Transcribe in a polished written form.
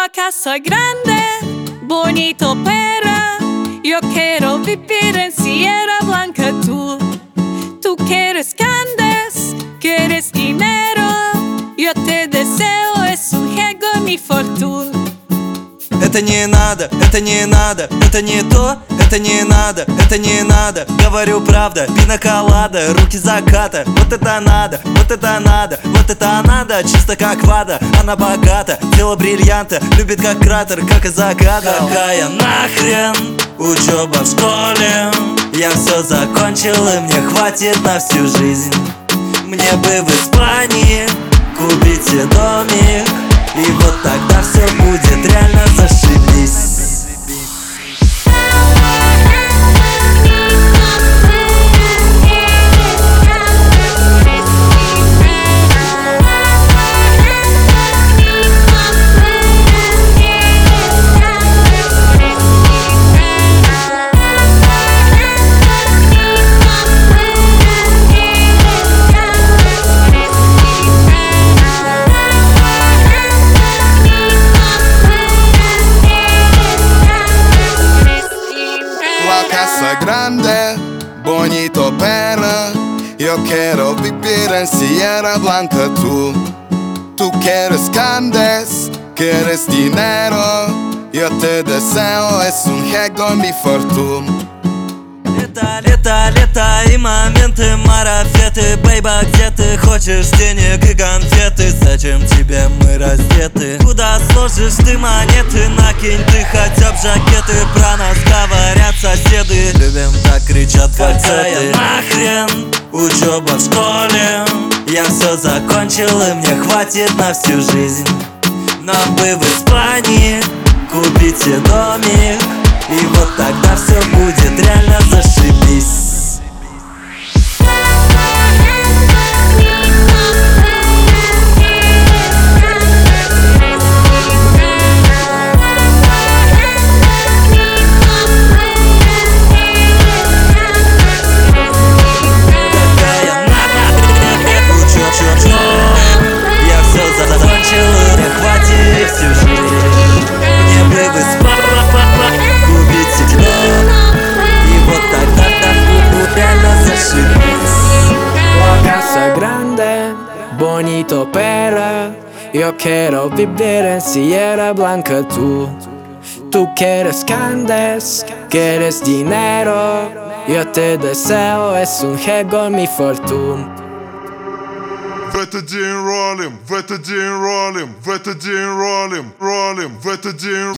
casa grande, bonito pera. Yo quiero vivir en Sierra Blanca, tú quieres candes, quieres dinero. Yo te deseo, es un juego mi fortuna. Это не надо, это не надо, это не то, это не надо, это не надо. Говорю правда, пинаколада, руки заката. Вот это надо, вот это надо, вот это надо. Чисто как вода, она богата. Тело бриллианта, любит как кратер, как из заката. Какая нахрен учеба в школе? Я все закончил и мне хватит на всю жизнь. Мне бы в Испании купить себе домик, и вот тогда все будет реально зашибись. Casa grande, bonito pena. Yo quiero vivir en Sierra Blanca, tú quieres candes, quieres dinero. Yo te deseo, es un juego mi fortuna. Лето, лето, лето и моменты марафеты. Бейба, где ты хочешь денег и конфеты? Зачем тебе мы раздеты? Куда сложишь ты монеты? Накинь ты хотя бы жакеты. Про нас говорят соседы, любим так кричат фальцеты. Нахрен учеба в школе? Я все закончил и мне хватит на всю жизнь. Нам бы в Испании купить себе домик, и вот тогда все будет реально зашибись. Я все закончил и мне хватит всю жизнь. Мне бы в Испании купить себе дом, и вот тогда будет реально зашибись. La casa grande, bonito pera. Yo quiero vivir en Sierra Blanca, tú quieres candes, quieres dinero. Yo te deseo, es un juego mi fortuna. В этот день ролим, в этот день ролим, в этот день ролим, в этот день